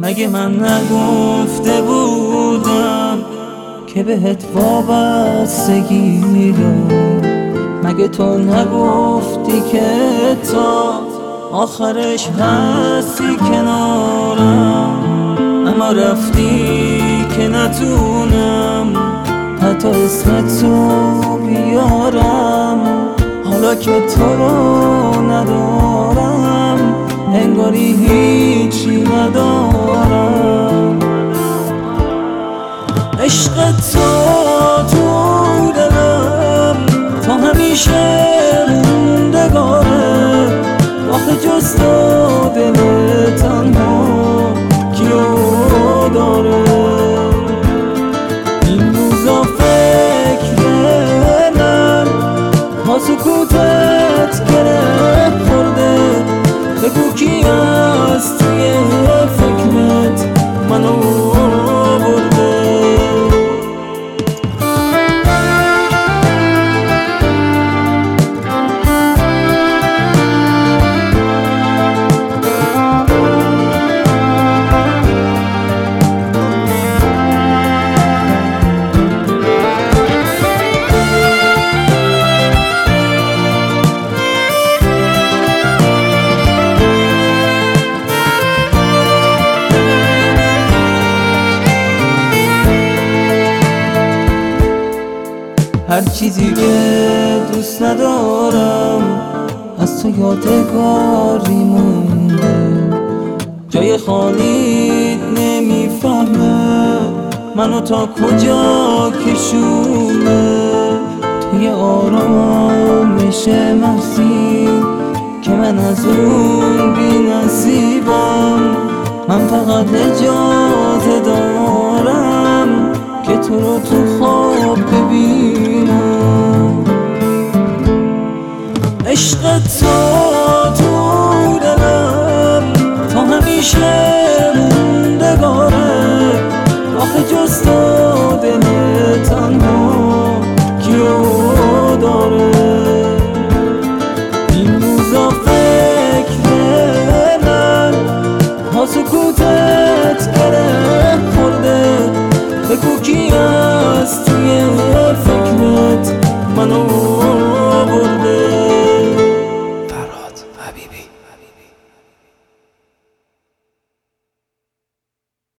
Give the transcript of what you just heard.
مگه من نگفته بودم که بهت وابستگی دارم؟ مگه تو نگفتی که تا آخرش هستی کنارم؟ اما رفتی که نتونم حتی اسمتو بیارم. حالا که تو رو ندارم انگاری هیچی ندارم. عشق تو دلم تا همیشه موندگاره. آخه جز تو دل تنها کیو داره؟ این روزا فکرم با سکوتت گره خورده. بگو کی از توی فکرت منو برده؟ هر چیزی که دوست ندارم از تو یادگاری مونده. جای خالیت نمیفهمه منو تا کجا کشونه. توی آرامش محضی که من از اون بی نصیبم. من فقط اجازه دارم که تو رو تو خواب ببینم. عشق تو دلم تا همیشه